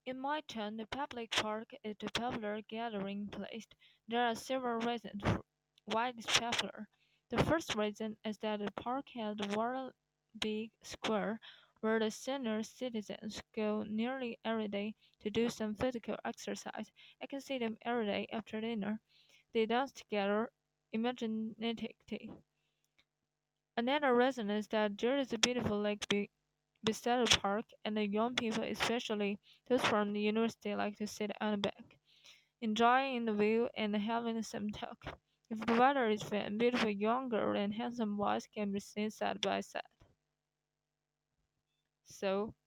In my town, the public park is a popular gathering place. There are several reasons why it is popular. The first reason is that the park has a very big square where the senior citizens go nearly every day to do some physical exercise. I can see them every day after dinner. They dance together imaginatively. Another reason is that there is a beautiful lake beside the park, and the young people, especially those from the university, like to sit on the bank, enjoying the view and having some talk. If the weather is fine, beautiful young girl and handsome boys can be seen side by side. So